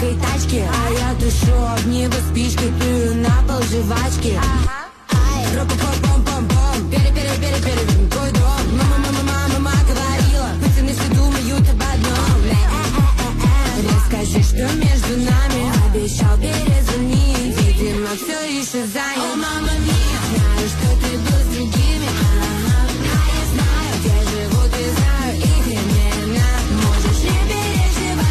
новенькой тачке. А я тушу об него спички, плюю на пол жвачки.